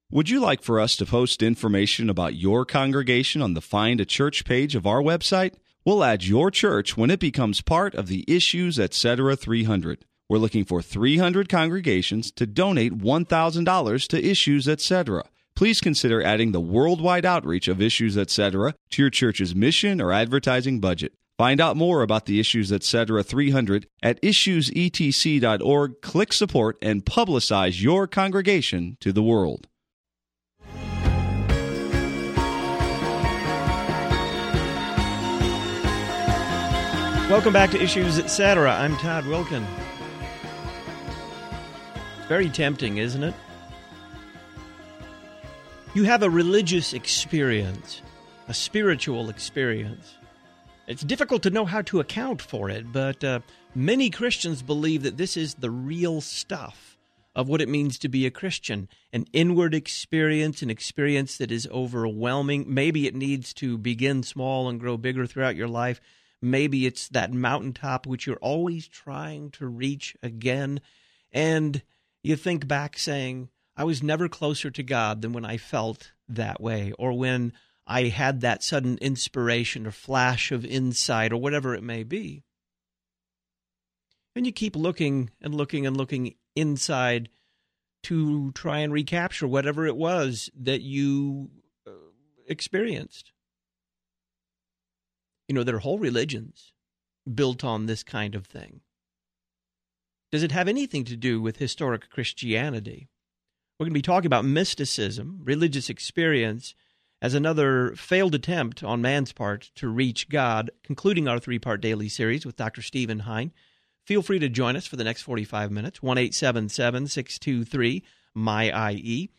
Would you like for us to post information about your congregation on the Find a Church page of our website? We'll add your church when it becomes part of the Issues Etc. 300. We're looking for 300 congregations to donate $1,000 to Issues Etc. Please consider adding the worldwide outreach of Issues Etc. to your church's mission or advertising budget. Find out more about the Issues Etc. 300 at issuesetc.org. Click support and publicize your congregation to the world. Welcome back to Issues Etc. I'm Todd Wilkin. It's very tempting, isn't it? You have a religious experience, a spiritual experience. It's difficult to know how to account for it, but many Christians believe that this is the real stuff of what it means to be a Christian, an inward experience, an experience that is overwhelming. Maybe it needs to begin small and grow bigger throughout your life. Maybe it's that mountaintop which you're always trying to reach again. And you think back saying, I was never closer to God than when I felt that way, or when I had that sudden inspiration or flash of insight, or whatever it may be. And you keep looking and looking and looking inside to try and recapture whatever it was that you experienced. You know, there are whole religions built on this kind of thing. Does it have anything to do with historic Christianity? We're going to be talking about mysticism, religious experience, as another failed attempt on man's part to reach God, concluding our three-part daily series with Dr. Stephen Hein. Feel free to join us for the next 45 minutes, 1-877-623-MY-IE,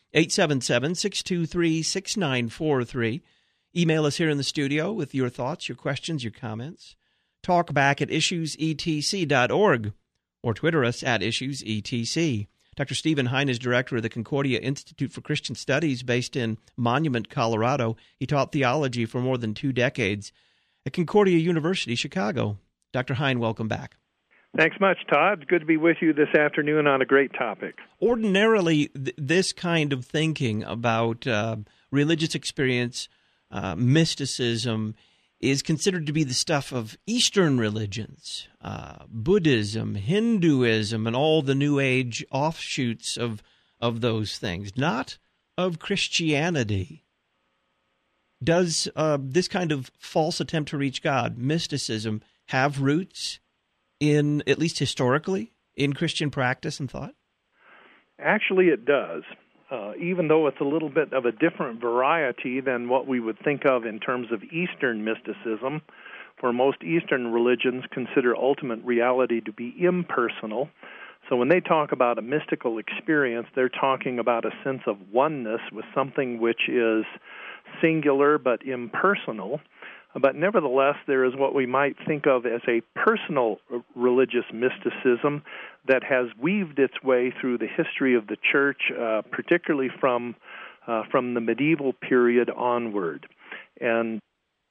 877-623-6943. Email us here in the studio with your thoughts, your questions, your comments. Talk back at issuesetc.org or Twitter us at issuesetc. Dr. Stephen Hein is director of the Concordia Institute for Christian Studies based in Monument, Colorado. He taught theology for more than 2 decades at Concordia University, Chicago. Dr. Hein, welcome back. Thanks much, Todd. It's good to be with you this afternoon on a great topic. Ordinarily, this kind of thinking about religious experience, mysticism, is considered to be the stuff of Eastern religions, Buddhism, Hinduism, and all the New Age offshoots of those things, not of Christianity. Does this kind of false attempt to reach God, mysticism, have roots in, at least historically, in Christian practice and thought? Actually, it does. Even though it's a little bit of a different variety than what we would think of in terms of Eastern mysticism, for most Eastern religions consider ultimate reality to be impersonal. So when they talk about a mystical experience, they're talking about a sense of oneness with something which is singular but impersonal. But nevertheless, there is what we might think of as a personal religious mysticism that has weaved its way through the history of the church, particularly from the medieval period onward. And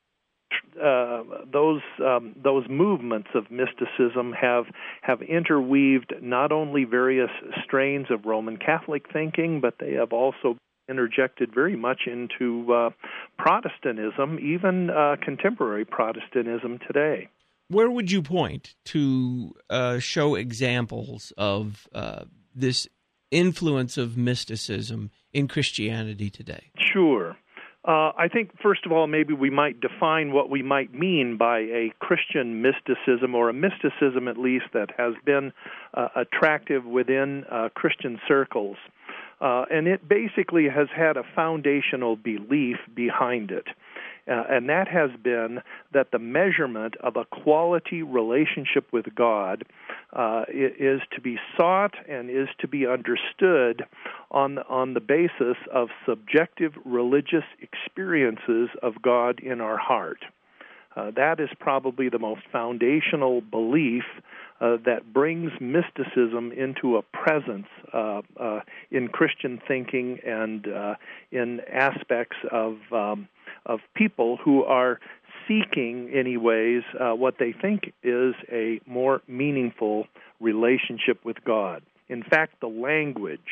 those movements of mysticism have interweaved not only various strains of Roman Catholic thinking, but they have also interjected very much into Protestantism, even contemporary Protestantism today. Where would you point to show examples of this influence of mysticism in Christianity today? Sure. I think, first of all, maybe we might define what we might mean by a Christian mysticism, or a mysticism at least that has been attractive within Christian circles. And it basically has had a foundational belief behind it. And that has been that the measurement of a quality relationship with God is to be sought and is to be understood on the basis of subjective religious experiences of God in our heart. That is probably the most foundational belief that brings mysticism into a presence in Christian thinking and in aspects of people who are seeking, anyways, what they think is a more meaningful relationship with God. In fact, the language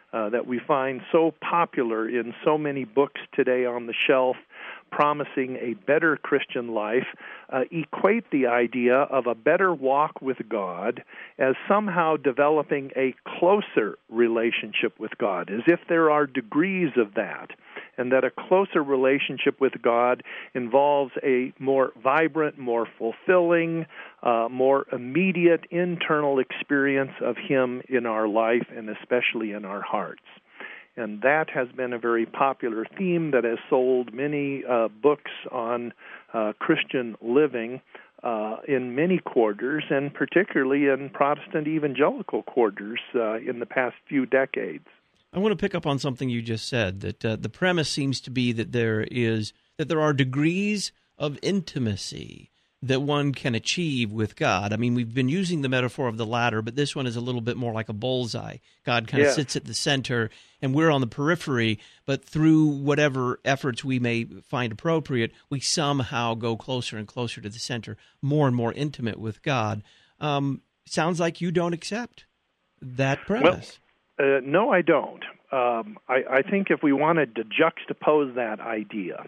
that we find so popular in so many books today on the shelf promising a better Christian life, equate the idea of a better walk with God as somehow developing a closer relationship with God, as if there are degrees of that, and that a closer relationship with God involves a more vibrant, more fulfilling, more immediate internal experience of Him in our life and especially in our hearts. And that has been a very popular theme that has sold many books on Christian living in many quarters, and particularly in Protestant evangelical quarters in the past few decades. I want to pick up on something you just said, that the premise seems to be that there are degrees of intimacy that one can achieve with God. I mean, we've been using the metaphor of the ladder, but this one is a little bit more like a bullseye. God kind of sits at the center, and we're on the periphery, but through whatever efforts we may find appropriate, we somehow go closer and closer to the center, more and more intimate with God. Sounds like you don't accept that premise. Well, no, I don't. I think if we wanted to juxtapose that idea,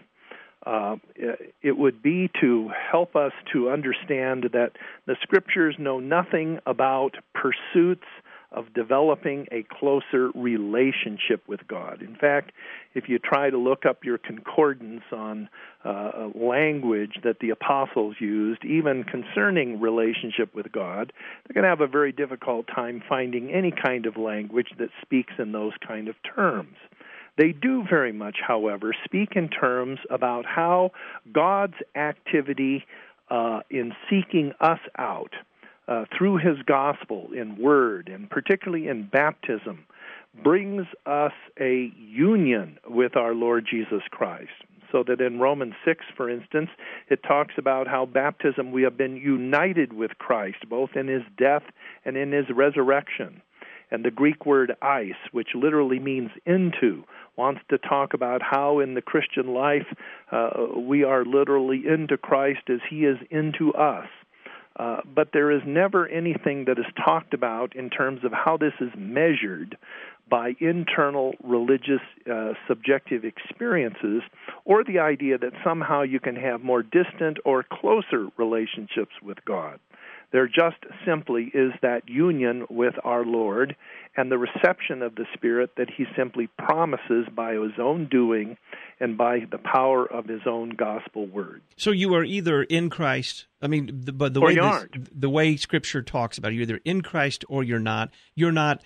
it would be to help us to understand that the Scriptures know nothing about pursuits of developing a closer relationship with God. In fact, if you try to look up your concordance on language that the apostles used, even concerning relationship with God, they're going to have a very difficult time finding any kind of language that speaks in those kind of terms. They do very much, however, speak in terms about how God's activity in seeking us out through His gospel in word, and particularly in baptism, brings us a union with our Lord Jesus Christ. So that in Romans 6, for instance, it talks about how baptism, we have been united with Christ, both in His death and in His resurrection. And the Greek word eis, which literally means into, wants to talk about how in the Christian life we are literally into Christ as He is into us. But there is never anything that is talked about in terms of how this is measured by internal religious subjective experiences, or the idea that somehow you can have more distant or closer relationships with God. There just simply is that union with our Lord and the reception of the Spirit that He simply promises by His own doing and by the power of His own gospel word. So you are either in Christ, but the way Scripture talks about it, you're either in Christ or you're not. You're not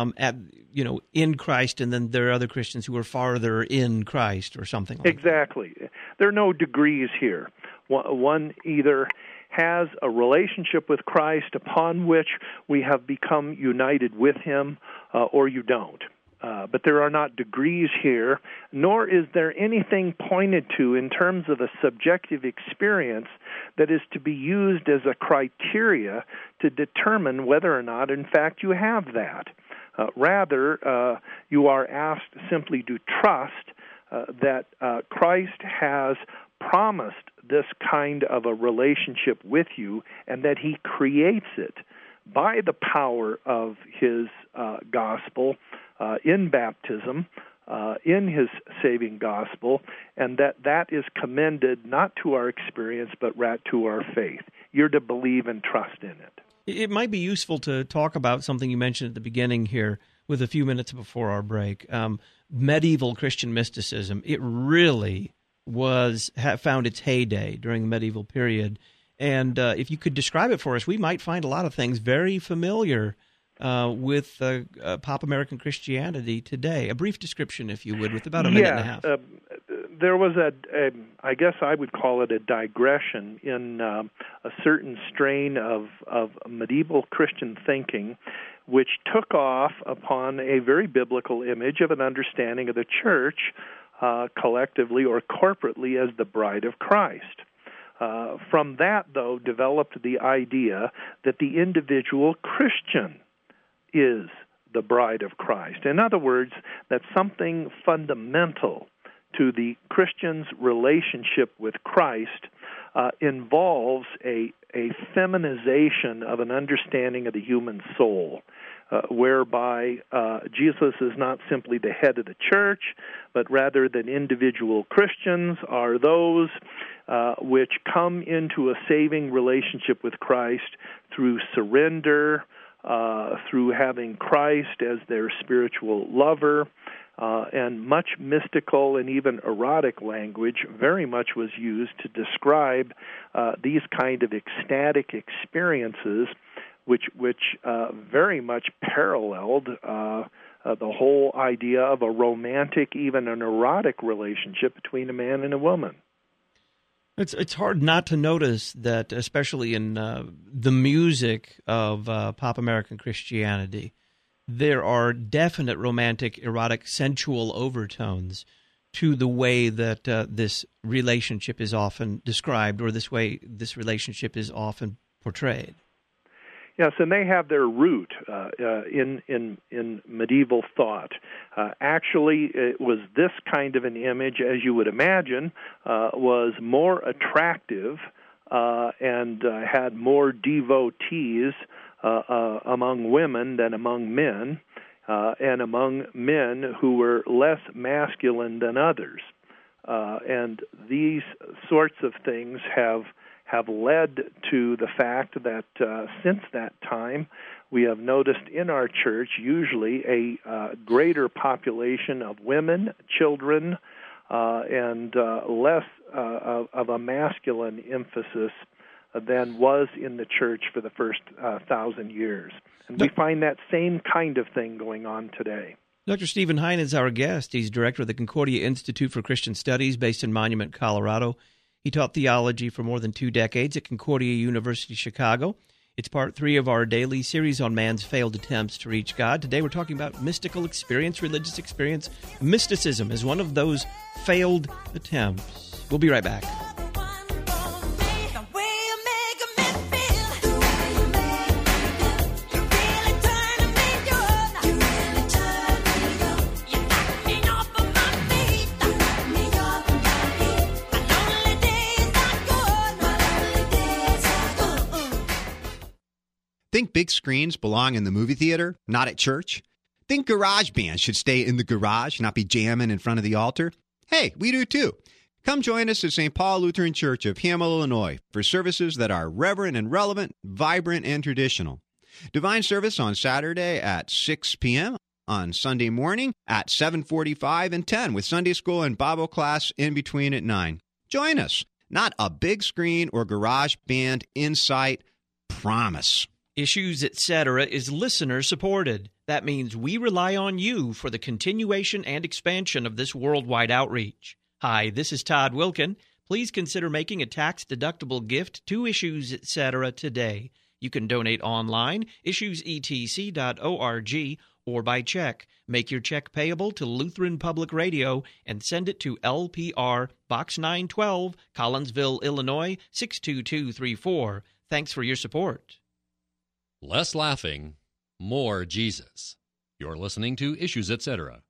in Christ, and then there are other Christians who are farther in Christ or something like that. Exactly. There are no degrees here. One either has a relationship with Christ upon which we have become united with Him, or you don't. But there are not degrees here, nor is there anything pointed to in terms of a subjective experience that is to be used as a criteria to determine whether or not, in fact, you have that. Rather, you are asked simply to trust that Christ has promised this kind of a relationship with you, and that He creates it by the power of His gospel in baptism, in His saving gospel, and that is commended not to our experience but rather to our faith. You're to believe and trust in it. It might be useful to talk about something you mentioned at the beginning here with a few minutes before our break. Medieval Christian mysticism, it really found its heyday during the medieval period. And if you could describe it for us, we might find a lot of things very familiar with pop American Christianity today. A brief description, if you would, with about a minute and a half. There was I guess I would call it a digression in a certain strain of medieval Christian thinking, which took off upon a very biblical image of an understanding of the church collectively or corporately as the bride of Christ. From that, though, developed the idea that the individual Christian is the bride of Christ. In other words, that something fundamental to the Christian's relationship with Christ involves a feminization of an understanding of the human soul. whereby Jesus is not simply the head of the church, but rather that individual Christians are those which come into a saving relationship with Christ through surrender, through having Christ as their spiritual lover, and much mystical and even erotic language very much was used to describe these kind of ecstatic experiences, which very much paralleled the whole idea of a romantic, even an erotic relationship between a man and a woman. It's hard not to notice that, especially in the music of pop American Christianity, there are definite romantic, erotic, sensual overtones to the way that this relationship is often described, or this way this relationship is often portrayed. Yes, and they have their root in medieval thought. Actually, it was this kind of an image, as you would imagine, was more attractive and had more devotees among women than among men, and among men who were less masculine than others. And these sorts of things have led to the fact that since that time, we have noticed in our church usually a greater population of women, children, and less of a masculine emphasis than was in the church for the first 1,000 years. And we find that same kind of thing going on today. Dr. Stephen Hein is our guest. He's director of the Concordia Institute for Christian Studies based in Monument, Colorado. He taught theology for more than 2 decades at Concordia University, Chicago. It's part 3 of our daily series on man's failed attempts to reach God. Today we're talking about mystical experience, religious experience. Mysticism is one of those failed attempts. We'll be right back. Think big screens belong in the movie theater, not at church? Think garage bands should stay in the garage, not be jamming in front of the altar? Hey, we do too. Come join us at St. Paul Lutheran Church of Hamel, Illinois, for services that are reverent and relevant, vibrant and traditional. Divine service on Saturday at 6 p.m., on Sunday morning at 7:45 and 10, with Sunday school and Bible class in between at 9. Join us. Not a big screen or garage band in sight. Promise. Issues, Etc. is listener-supported. That means we rely on you for the continuation and expansion of this worldwide outreach. Hi, this is Todd Wilkin. Please consider making a tax-deductible gift to Issues, Etc. today. You can donate online, issuesetc.org, or by check. Make your check payable to Lutheran Public Radio and send it to LPR, Box 912, Collinsville, Illinois, 62234. Thanks for your support. Less laughing, more Jesus. You're listening to Issues, Etc.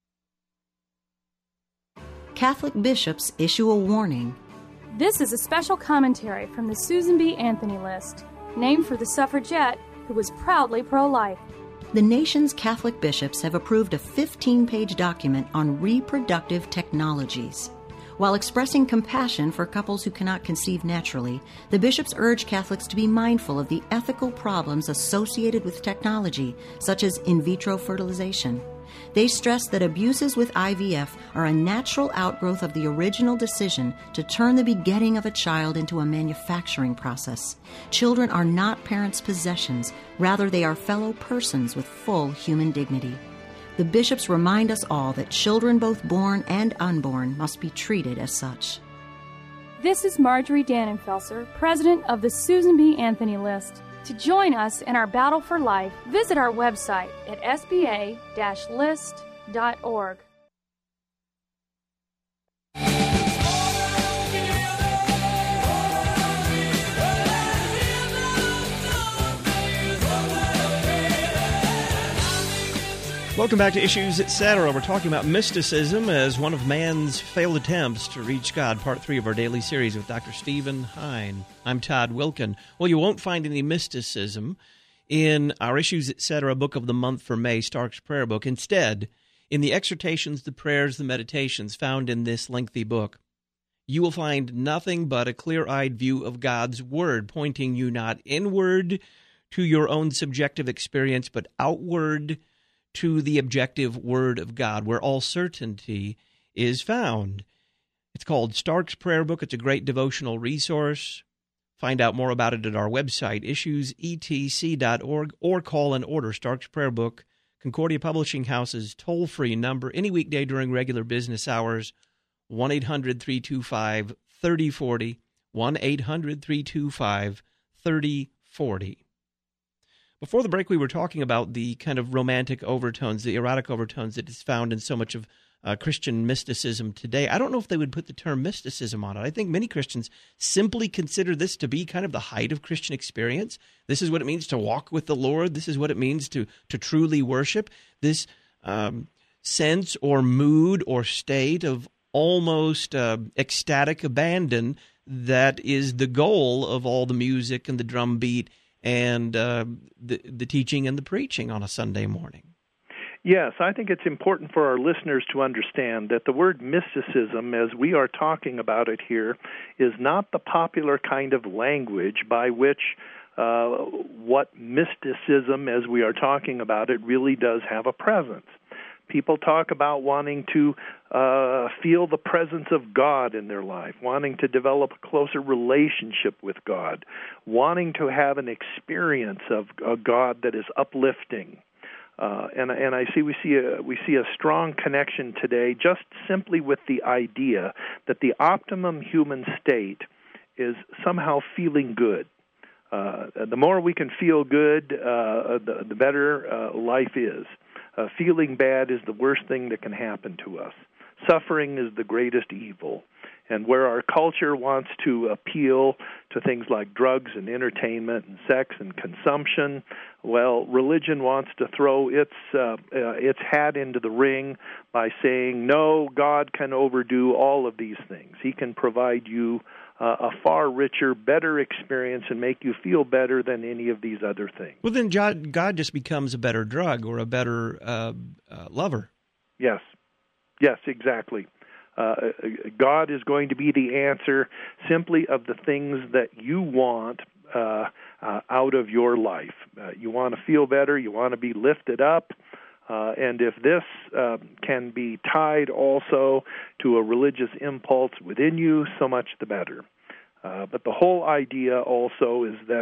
Catholic bishops issue a warning. This is a special commentary from the Susan B. Anthony List, named for the suffragette who was proudly pro-life. The nation's Catholic bishops have approved a 15-page document on reproductive technologies. While expressing compassion for couples who cannot conceive naturally, the bishops urge Catholics to be mindful of the ethical problems associated with technology, such as in vitro fertilization. They stress that abuses with IVF are a natural outgrowth of the original decision to turn the begetting of a child into a manufacturing process. Children are not parents' possessions, rather they are fellow persons with full human dignity. The bishops remind us all that children both born and unborn must be treated as such. This is Marjorie Dannenfelser, president of the Susan B. Anthony List. To join us in our battle for life, visit our website at sba-list.org. Welcome back to Issues, Etc. We're talking about mysticism as one of man's failed attempts to reach God, part 3 of our daily series with Dr. Stephen Hein. I'm Todd Wilkin. Well, you won't find any mysticism in our Issues, Etc. Book of the Month for May, Stark's Prayer Book. Instead, in the exhortations, the prayers, the meditations found in this lengthy book, you will find nothing but a clear-eyed view of God's Word, pointing you not inward to your own subjective experience, but outward to the objective Word of God, where all certainty is found. It's called Stark's Prayer Book. It's a great devotional resource. Find out more about it at our website, issuesetc.org, or call and order Stark's Prayer Book, Concordia Publishing House's toll-free number, any weekday during regular business hours, 1-800-325-3040, 1-800-325-3040. Before the break, we were talking about the kind of romantic overtones, the erotic overtones that is found in so much of Christian mysticism today. I don't know if they would put the term mysticism on it. I think many Christians simply consider this to be kind of the height of Christian experience. This is what it means to walk with the Lord. This is what it means to truly worship. This sense or mood or state of almost ecstatic abandon that is the goal of all the music and the drum beat and the teaching and the preaching on a Sunday morning. Yes, I think it's important for our listeners to understand that the word mysticism, as we are talking about it here, is not the popular kind of language by which what mysticism, as we are talking about it, really does have a presence. People talk about wanting to feel the presence of God in their life, wanting to develop a closer relationship with God, wanting to have an experience of a God that is uplifting. And I see we see a strong connection today just simply with the idea that the optimum human state is somehow feeling good. The more we can feel good, the better life is. Feeling bad is the worst thing that can happen to us. Suffering is the greatest evil. And where our culture wants to appeal to things like drugs and entertainment and sex and consumption, well, religion wants to throw its hat into the ring by saying, no, God can overdo all of these things. He can provide you a far richer, better experience and make you feel better than any of these other things. Well, then God just becomes a better drug or a better lover. Yes, exactly. God is going to be the answer simply of the things that you want out of your life. You want to feel better, you want to be lifted up, and if this can be tied also to a religious impulse within you, so much the better. But the whole idea also is that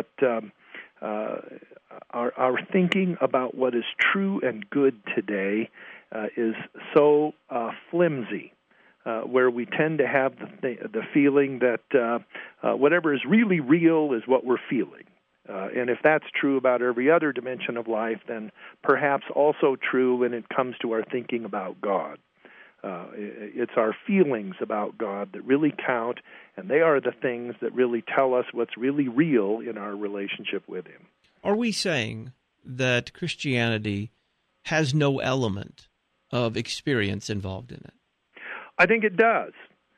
our thinking about what is true and good today is so flimsy. Where we tend to have the feeling that whatever is really real is what we're feeling. And if that's true about every other dimension of life, then perhaps also true when it comes to our thinking about God. It's our feelings about God that really count, and they are the things that really tell us what's really real in our relationship with Him. Are we saying that Christianity has no element of experience involved in it? I think it does,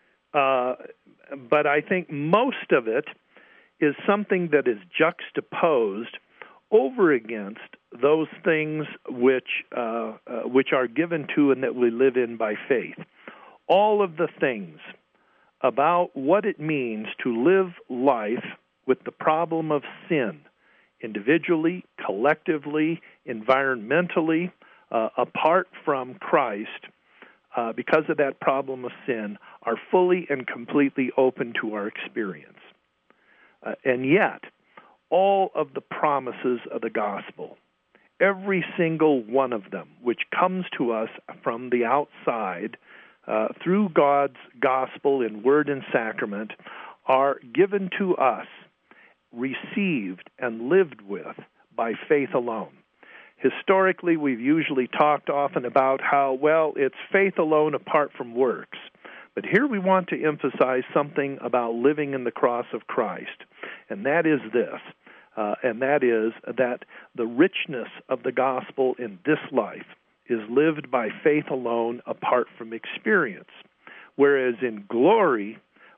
but I think most of it is something that is juxtaposed over against those things which are given to and that we live in by faith. All of the things about what it means to live life with the problem of sin, individually, collectively, environmentally, apart from Christ, because of that problem of sin, are fully and completely open to our experience. And yet, all of the promises of the gospel, every single one of them, which comes to us from the outside through God's gospel in word and sacrament, are given to us, received and lived with by faith alone. Historically, we've usually talked often about how, well, it's faith alone apart from works. But here we want to emphasize something about living in the cross of Christ, and that is this, and that is that the richness of the gospel in this life is lived by faith alone apart from experience, whereas in glory,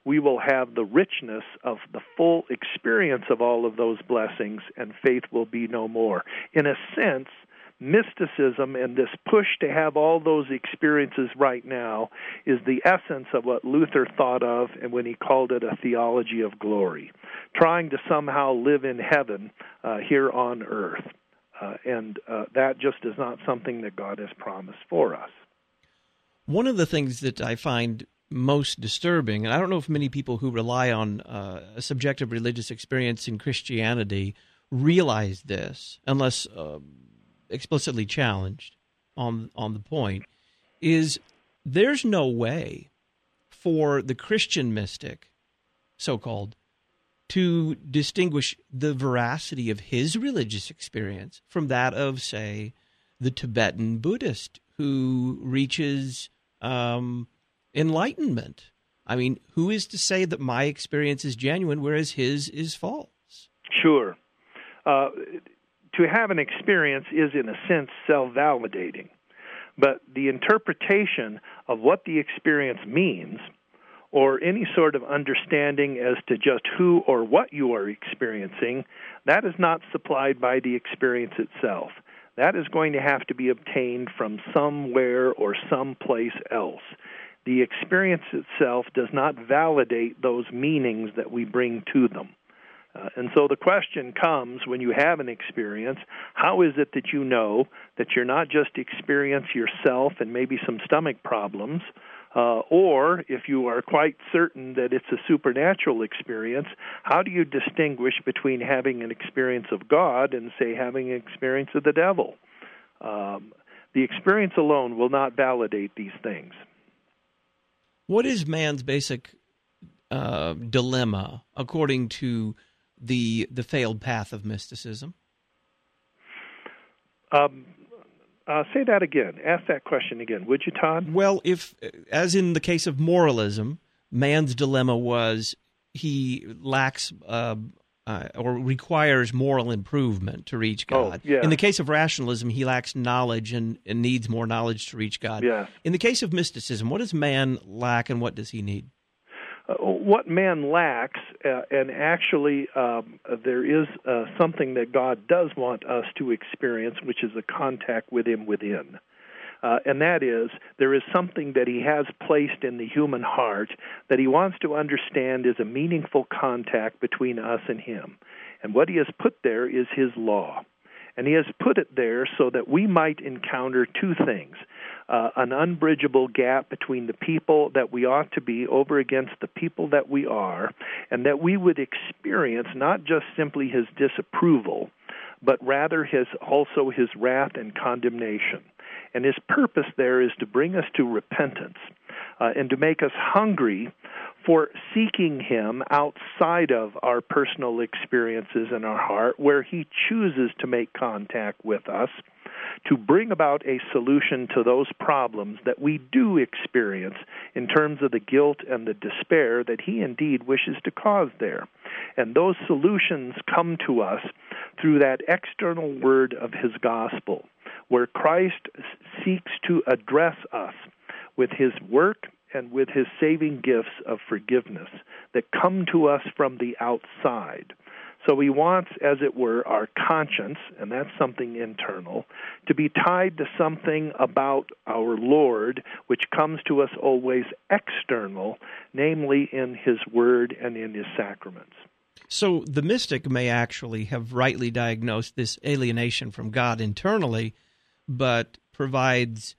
we will have the richness of the full experience of all of those blessings, and faith will be no more. In a sense, mysticism and this push to have all those experiences right now is the essence of what Luther thought of and when he called it a theology of glory, trying to somehow live in heaven here on earth. And that just is not something that God has promised for us. One of the things that I find most disturbing, and I don't know if many people who rely on a subjective religious experience in Christianity realize this, unless explicitly challenged on the point, is there's no way for the Christian mystic, so-called, to distinguish the veracity of his religious experience from that of, say, the Tibetan Buddhist who reaches enlightenment. I mean, who is to say that my experience is genuine, whereas his is false? Sure. To have an experience is, in a sense, self-validating. But the interpretation of what the experience means, or any sort of understanding as to just who or what you are experiencing, that is not supplied by the experience itself. That is going to have to be obtained from somewhere or someplace else. The experience itself does not validate those meanings that we bring to them. And so the question comes, when you have an experience, how is it that you know that you're not just experiencing yourself and maybe some stomach problems, or if you are quite certain that it's a supernatural experience, how do you distinguish between having an experience of God and, say, having an experience of the devil? The experience alone will not validate these things. What is man's basic dilemma, according to the failed path of mysticism? Say that again. Ask that question again, would you, Todd? Well, if, as in the case of moralism, man's dilemma was he lacks or requires moral improvement to reach God. Oh, yeah. In the case of rationalism, he lacks knowledge and needs more knowledge to reach God. Yes. In the case of mysticism, what does man lack and what does he need? What man lacks, and actually there is something that God does want us to experience, which is a contact with Him within. And that is, there is something that He has placed in the human heart that He wants to understand is a meaningful contact between us and Him. And what He has put there is His law. And He has put it there so that we might encounter two things: an unbridgeable gap between the people that we ought to be over against the people that we are, and that we would experience not just simply His disapproval, but rather also His wrath and condemnation. And His purpose there is to bring us to repentance and to make us hungry for seeking Him outside of our personal experiences in our heart, where He chooses to make contact with us, to bring about a solution to those problems that we do experience in terms of the guilt and the despair that He indeed wishes to cause there. And those solutions come to us through that external word of His gospel, where Christ seeks to address us with His work and with His saving gifts of forgiveness that come to us from the outside. So He wants, as it were, our conscience, and that's something internal, to be tied to something about our Lord, which comes to us always external, namely in His Word and in His sacraments. So the mystic may actually have rightly diagnosed this alienation from God internally, but provides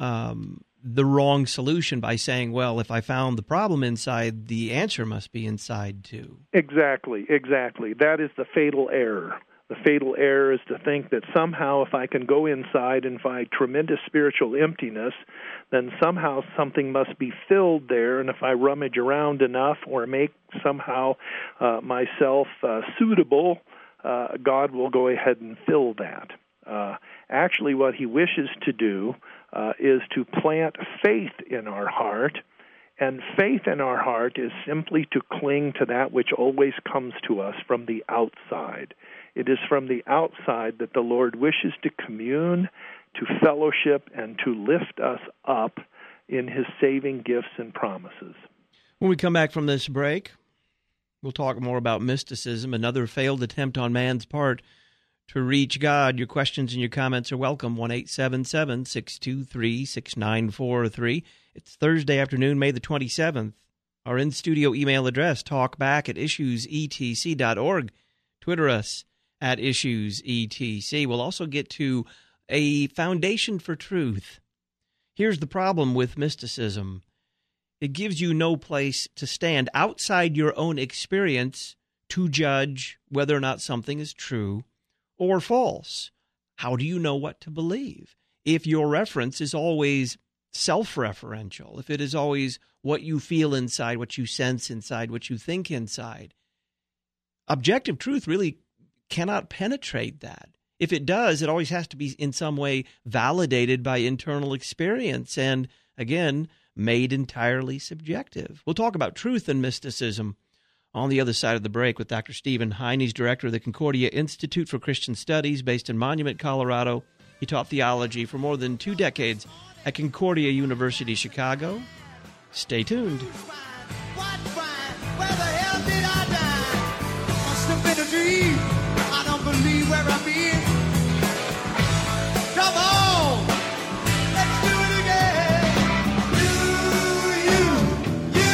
the wrong solution by saying, well, if I found the problem inside, the answer must be inside too. Exactly. That is the fatal error. The fatal error is to think that somehow if I can go inside and find tremendous spiritual emptiness, then somehow something must be filled there, and if I rummage around enough or make somehow myself suitable, God will go ahead and fill that. Actually, what He wishes to do is to plant faith in our heart, and faith in our heart is simply to cling to that which always comes to us from the outside. It is from the outside that the Lord wishes to commune, to fellowship, and to lift us up in His saving gifts and promises. When we come back from this break, we'll talk more about mysticism, another failed attempt on man's part to reach God. Your questions and your comments are welcome. 1-877-623-6943. It's Thursday afternoon, May the 27th. Our in-studio email address, talkback@issuesetc.org. Twitter us at issuesetc. We'll also get to a foundation for truth. Here's the problem with mysticism. It gives you no place to stand outside your own experience to judge whether or not something is true or false. How do you know what to believe? If your reference is always self-referential, if it is always what you feel inside, what you sense inside, what you think inside, objective truth really cannot penetrate that. If it does, it always has to be in some way validated by internal experience and, again, made entirely subjective. We'll talk about truth and mysticism on the other side of the break with Dr. Stephen Hein. He's director of the Concordia Institute for Christian Studies based in Monument, Colorado. He taught theology for more than 2 decades at Concordia University, Chicago. Stay tuned. Where the hell did I die? Must have been a dream. I don't believe where I've been. Come on, let's do it again. You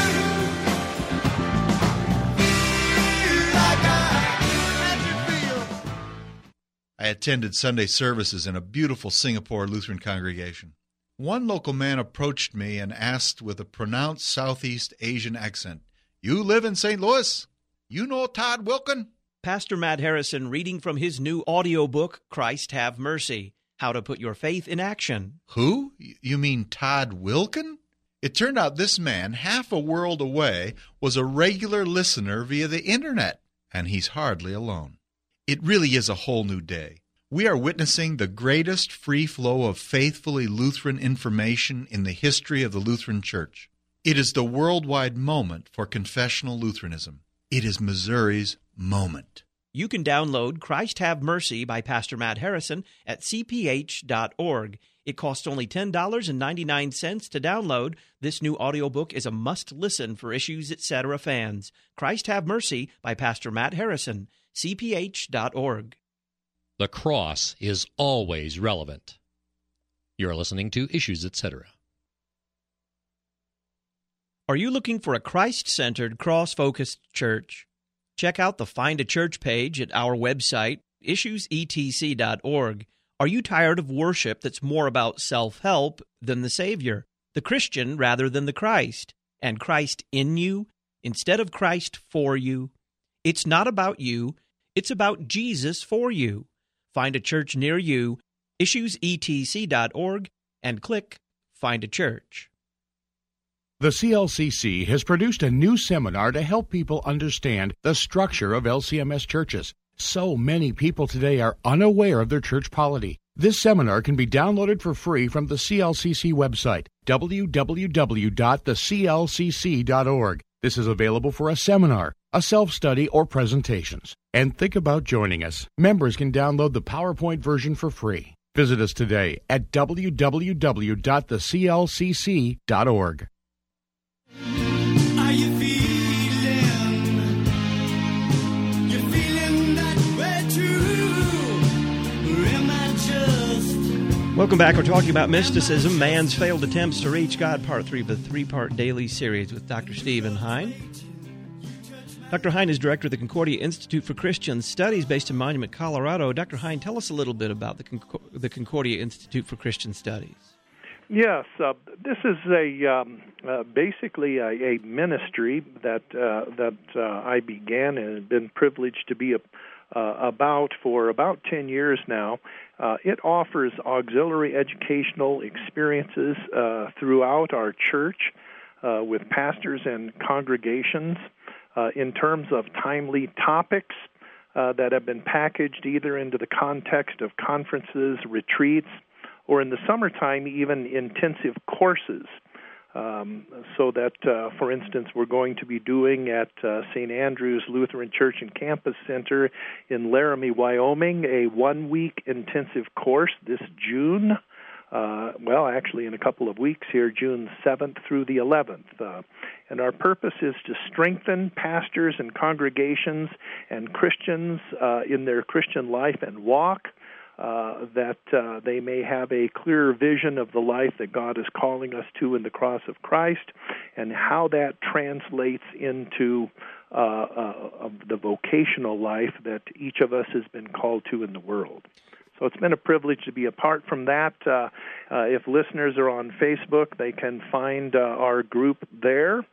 feel like I feel. I attended Sunday services in a beautiful Singapore Lutheran congregation. One local man approached me and asked with a pronounced Southeast Asian accent, "You live in St. Louis? You know Todd Wilken?" Pastor Matt Harrison reading from his new audiobook, Christ Have Mercy, How to Put Your Faith in Action. Who? You mean Todd Wilken? It turned out this man, half a world away, was a regular listener via the internet, and he's hardly alone. It really is a whole new day. We are witnessing the greatest free flow of faithfully Lutheran information in the history of the Lutheran Church. It is the worldwide moment for confessional Lutheranism. It is Missouri's moment. You can download Christ Have Mercy by Pastor Matt Harrison at cph.org. It costs only $10.99 to download. This new audiobook is a must-listen for Issues Etc. fans. Christ Have Mercy by Pastor Matt Harrison, cph.org. The cross is always relevant. You're listening to Issues Etc. Are you looking for a Christ-centered, cross-focused church? Check out the Find a Church page at our website, issuesetc.org. Are you tired of worship that's more about self-help than the Savior, the Christian rather than the Christ, and Christ in you instead of Christ for you? It's not about you, it's about Jesus for you. Find a church near you, issuesetc.org, and click Find a Church. The CLCC has produced a new seminar to help people understand the structure of LCMS churches. So many people today are unaware of their church polity. This seminar can be downloaded for free from the CLCC website, www.theclcc.org. This is available for a seminar, a self-study, or presentations. And think about joining us. Members can download the PowerPoint version for free. Visit us today at www.theclcc.org. Are you feeling? You're feeling that way too? Or am I just? Welcome back. We're talking about mysticism, man's failed attempts to reach God, Part 3 of a 3-part daily series with Dr. Stephen Hein. Dr. Hein is director of the Concordia Institute for Christian Studies based in Monument, Colorado. Dr. Hein, tell us a little bit about the Concordia Institute for Christian Studies. Yes, this is basically a ministry that I began and have been privileged to be about for about 10 years now. It offers auxiliary educational experiences throughout our church with pastors and congregations in terms of timely topics that have been packaged either into the context of conferences, retreats, or in the summertime, even intensive courses. So that, for instance, we're going to be doing at St. Andrew's Lutheran Church and Campus Center in Laramie, Wyoming, a 1-week intensive course this June actually in a couple of weeks here, June 7th through the 11th. And our purpose is to strengthen pastors and congregations and Christians in their Christian life and walk, that they may have a clearer vision of the life that God is calling us to in the cross of Christ, and how that translates into the vocational life that each of us has been called to in the world. So it's been a privilege to be a part from that. If listeners are on Facebook, they can find our group there,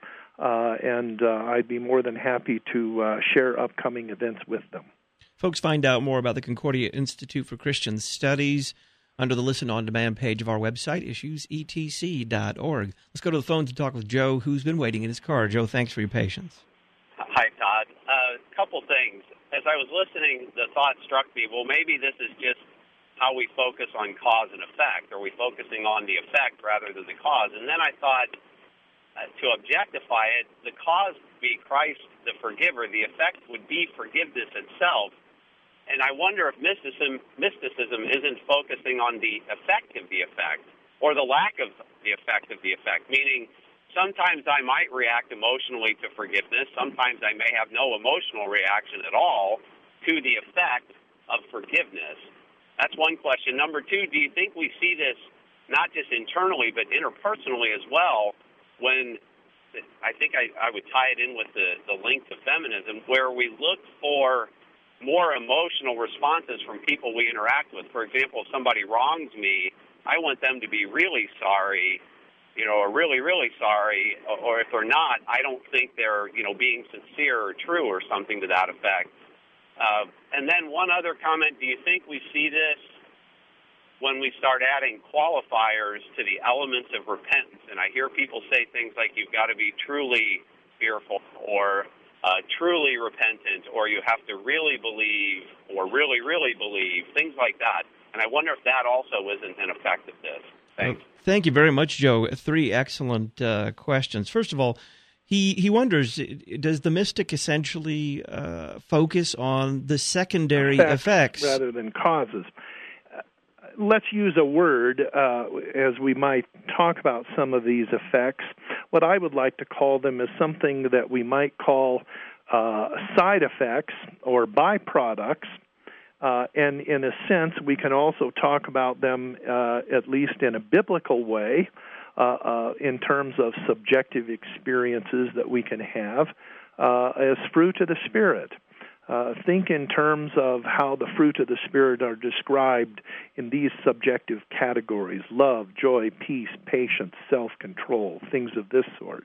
and I'd be more than happy to share upcoming events with them. Folks, find out more about the Concordia Institute for Christian Studies under the Listen On Demand page of our website, issuesetc.org. Let's go to the phone to talk with Joe, who's been waiting in his car. Joe, thanks for your patience. Hi, Todd. A couple things. As I was listening, the thought struck me, well, maybe this is just how we focus on cause and effect. Are we focusing on the effect rather than the cause? And then I thought, to objectify it, the cause would be Christ the forgiver. The effect would be forgiveness itself. And I wonder if mysticism isn't focusing on the effect of the effect, or the lack of the effect of the effect, meaning sometimes I might react emotionally to forgiveness. Sometimes I may have no emotional reaction at all to the effect of forgiveness. That's one question. Number two, do you think we see this not just internally but interpersonally as well, when I think I would tie it in with the link to feminism, where we look for more emotional responses from people we interact with? For example, if somebody wrongs me, I want them to be really sorry, or really, really sorry, or if they're not, I don't think they're, being sincere or true or something to that effect. And then one other comment, do you think we see this when we start adding qualifiers to the elements of repentance? And I hear people say things like you've got to be truly fearful, or truly repentant, or you have to really believe, or really, really believe, things like that. And I wonder if that also isn't an effect of this. Thanks. Thank you very much, Joe. Three excellent questions. First of all, he wonders, does the mystic essentially focus on the secondary effects rather than causes? Let's use a word as we might talk about some of these effects. What I would like to call them is something that we might call side effects or byproducts. And in a sense, we can also talk about them, at least in a biblical way, in terms of subjective experiences that we can have as fruit of the Spirit. Think in terms of how the fruit of the Spirit are described in these subjective categories: love, joy, peace, patience, self-control, things of this sort.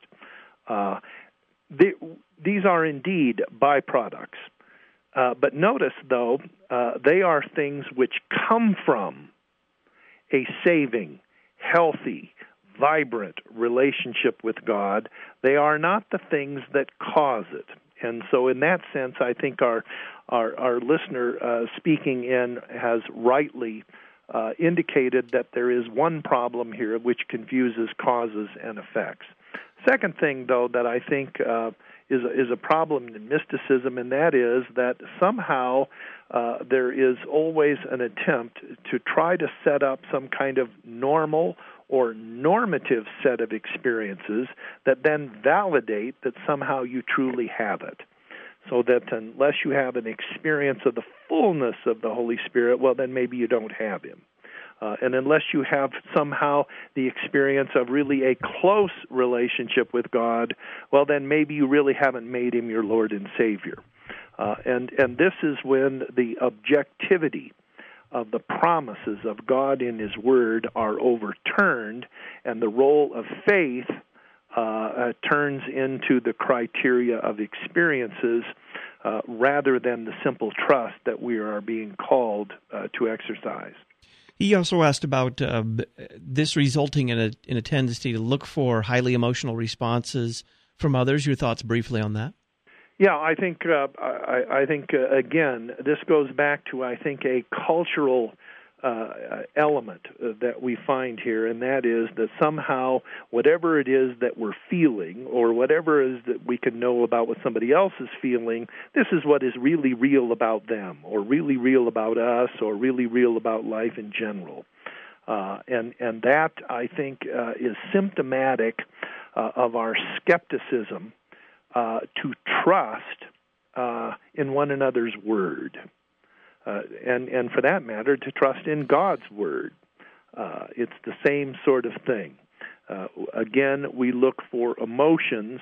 These are indeed byproducts. But notice, though, they are things which come from a saving, healthy, vibrant relationship with God. They are not the things that cause it. And so in that sense, I think our listener speaking in has rightly indicated that there is one problem here which confuses causes and effects. Second thing, though, that I think is a problem in mysticism, and that is that somehow there is always an attempt to try to set up some kind of normal or normative set of experiences that then validate that somehow you truly have it. So that unless you have an experience of the fullness of the Holy Spirit, well, then maybe you don't have Him. And unless you have somehow the experience of really a close relationship with God, well, then maybe you really haven't made Him your Lord and Savior. And this is when the objectivity of the promises of God in His Word are overturned, and the role of faith turns into the criteria of experiences rather than the simple trust that we are being called to exercise. He also asked about this resulting in a tendency to look for highly emotional responses from others. Your thoughts briefly on that? Yeah, I think again, this goes back to, I think, a cultural element that we find here, and that is that somehow whatever it is that we're feeling, or whatever it is that we can know about what somebody else is feeling, this is what is really real about them, or really real about us, or really real about life in general. And that, I think, is symptomatic of our skepticism to trust in one another's word, and for that matter, to trust in God's word. It's the same sort of thing. Again, we look for emotions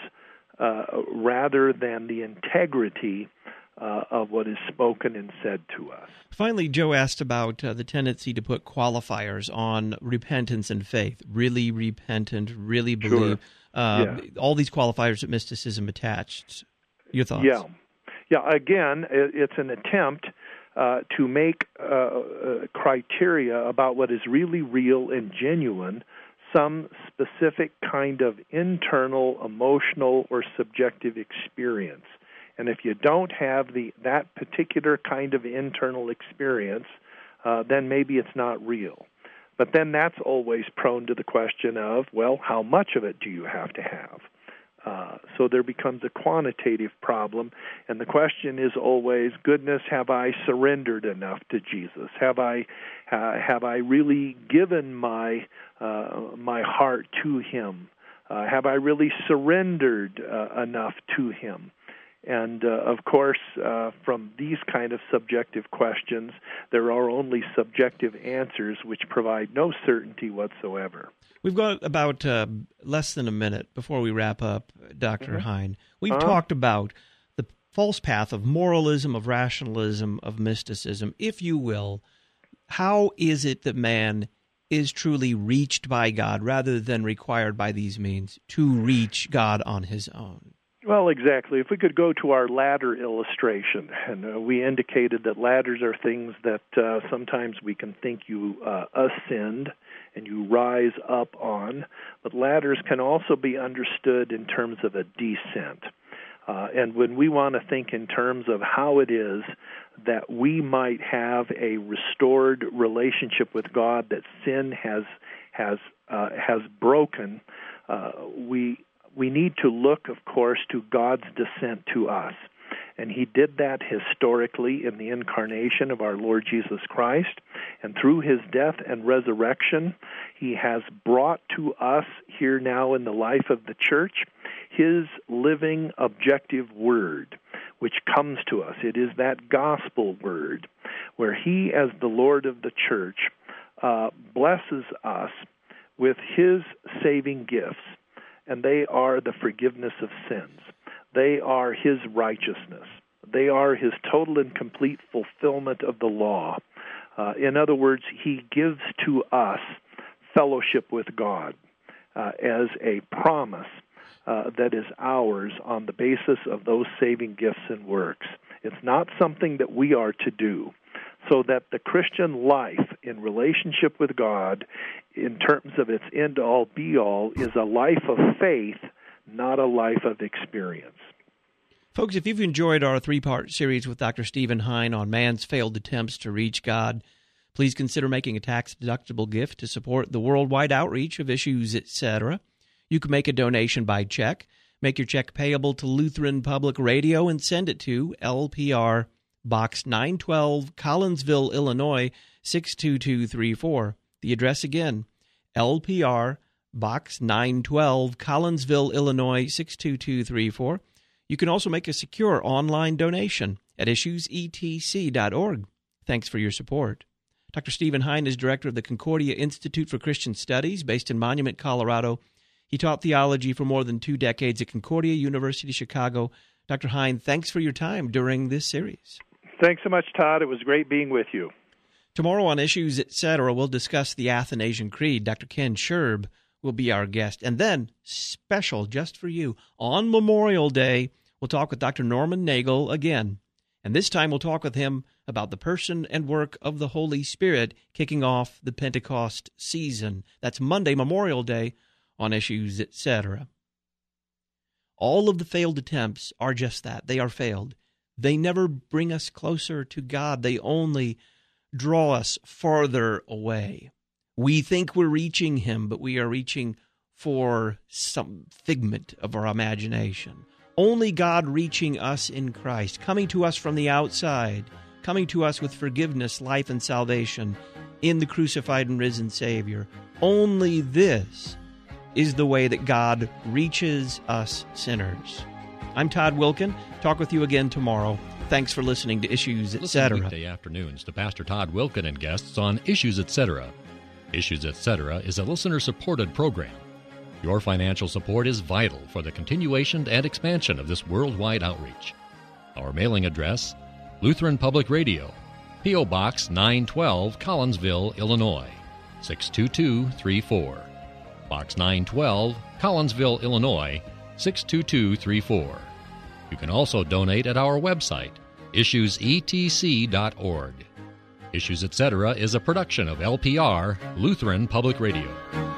rather than the integrity of what is spoken and said to us. Finally, Joe asked about the tendency to put qualifiers on repentance and faith. Really repentant, really believe. Sure. All these qualifiers that mysticism attached. Your thoughts? Yeah. Again, it's an attempt to make criteria about what is really real and genuine some specific kind of internal, emotional, or subjective experience. And if you don't have that particular kind of internal experience, then maybe it's not real. But then that's always prone to the question of, well, how much of it do you have to have? So there becomes a quantitative problem, and the question is always, goodness, have I surrendered enough to Jesus? Have I really given my heart to Him? Have I really surrendered enough to Him? And, of course, from these kind of subjective questions, there are only subjective answers which provide no certainty whatsoever. We've got about less than a minute before we wrap up, Dr. Hine. We've talked about the false path of moralism, of rationalism, of mysticism, if you will. How is it that man is truly reached by God rather than required by these means to reach God on his own? Well, exactly. If we could go to our ladder illustration, and we indicated that ladders are things that sometimes we can think you ascend and you rise up on, but ladders can also be understood in terms of a descent. And when we want to think in terms of how it is that we might have a restored relationship with God that sin has broken, we need to look, of course, to God's descent to us. And He did that historically in the incarnation of our Lord Jesus Christ. And through His death and resurrection, He has brought to us here now in the life of the church His living objective word, which comes to us. It is that gospel word where He, as the Lord of the church, blesses us with His saving gifts. And they are the forgiveness of sins. They are His righteousness. They are His total and complete fulfillment of the law. In other words, He gives to us fellowship with God as a promise that is ours on the basis of those saving gifts and works. It's not something that we are to do. So that the Christian life in relationship with God, in terms of its end-all, be-all, is a life of faith, not a life of experience. Folks, if you've enjoyed our three-part series with Dr. Stephen Hine on man's failed attempts to reach God, please consider making a tax-deductible gift to support the worldwide outreach of Issues, etc. You can make a donation by check. Make your check payable to Lutheran Public Radio and send it to LPR Box 912, Collinsville, Illinois, 62234. The address again, LPR Box 912, Collinsville, Illinois, 62234. You can also make a secure online donation at issuesetc.org. Thanks for your support. Dr. Stephen Hine is director of the Concordia Institute for Christian Studies, based in Monument, Colorado. He taught theology for more than 2 decades at Concordia University, Chicago. Dr. Hine, thanks for your time during this series. Thanks so much, Todd. It was great being with you. Tomorrow on Issues, etc., we'll discuss the Athanasian Creed. Dr. Ken Scherb will be our guest. And then, special just for you, on Memorial Day, we'll talk with Dr. Norman Nagel again. And this time we'll talk with him about the person and work of the Holy Spirit kicking off the Pentecost season. That's Monday, Memorial Day, on Issues, etc. All of the failed attempts are just that. They are failed. They never bring us closer to God. They only draw us farther away. We think we're reaching Him, but we are reaching for some figment of our imagination. Only God reaching us in Christ, coming to us from the outside, coming to us with forgiveness, life, and salvation. in the crucified and risen Savior. Only this is the way that God reaches us sinners. I'm Todd Wilken. Talk with you again tomorrow. Thanks for listening to Issues, Etc. Listen weekday afternoons to Pastor Todd Wilken and guests on Issues, Etc. Issues, Etc. is a listener-supported program. Your financial support is vital for the continuation and expansion of this worldwide outreach. Our mailing address, Lutheran Public Radio, P.O. Box 912, Collinsville, Illinois, 62234. Box 912, Collinsville, Illinois, 62234. You can also donate at our website, issuesetc.org. Issues, Etc. is a production of LPR, Lutheran Public Radio.